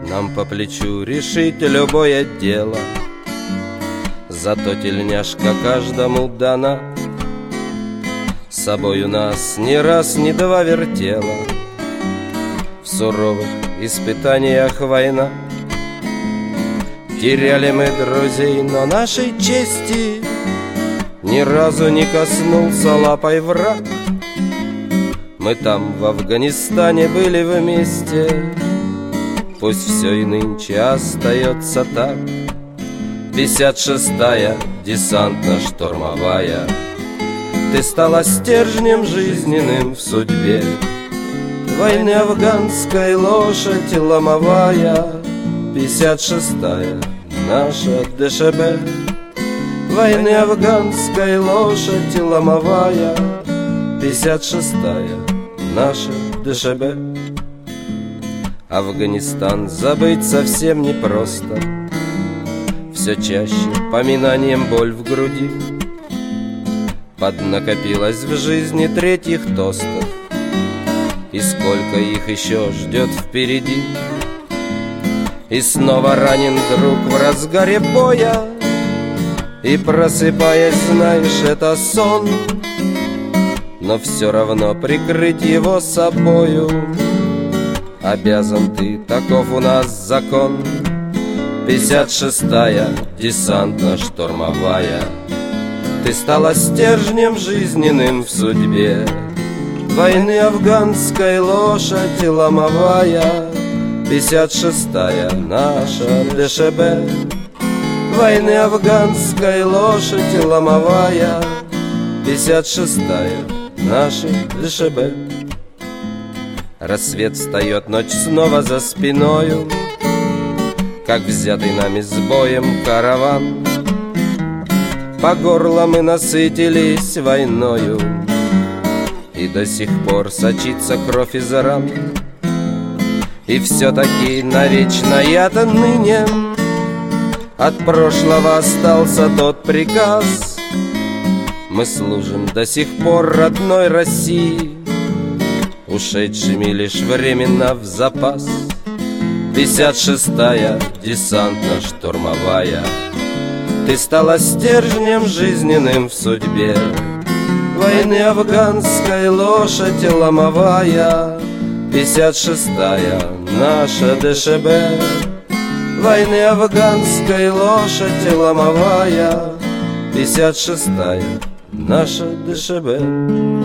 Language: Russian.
нам по плечу решить любое дело. Зато тельняшка каждому дана, с собой у нас ни раз, ни два вертела. В суровых испытаниях война. Теряли мы друзей, но нашей чести ни разу не коснулся лапой враг. Мы там в Афганистане были вместе, пусть все и нынче остается так. 56-я десантно-штурмовая, ты стала стержнем жизненным в судьбе войны афганской, лошадь ломовая. 56-я наша ДШБ, войны афганской, лошадь ломовая. 56-я наша ДШБ. Афганистан забыть совсем непросто, все чаще поминанием боль в груди. Поднакопилось в жизни третьих тостов, и сколько их еще ждет впереди. И снова ранен друг в разгаре боя, и просыпаясь, знаешь, это сон. Но все равно прикрыть его собою обязан ты, таков у нас закон. 56-я десантно-штурмовая, ты стала стержнем жизненным в судьбе войны афганской, лошадь ломовая. 56-я наша ДШБ, войны афганской, лошадь ломовая. 56-я наша ДШБ. Рассвет встает, ночь снова за спиною, как взятый нами с боем караван. По горло мы насытились войною, и до сих пор сочится кровь из ран. И все-таки навечно я-то ныне от прошлого остался тот приказ. Мы служим до сих пор родной России, ушедшими лишь временно в запас. 56-я десантно-штурмовая, ты стала стержнем жизненным в судьбе войны афганской, лошадь ломовая. 56-я наша ДШБ, войны афганской, лошадь ломовая. 56-я наша ДШБ.